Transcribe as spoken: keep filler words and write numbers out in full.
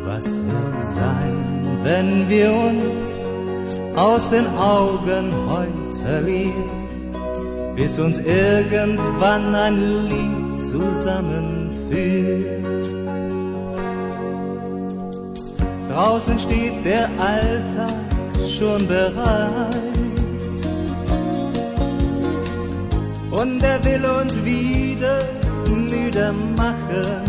Was wird sein, wenn wir uns aus den Augen heut verlieren, bis uns irgendwann ein Lied zusammenführt? Draußen steht der Alltag schon bereit und er will uns wieder müde machen.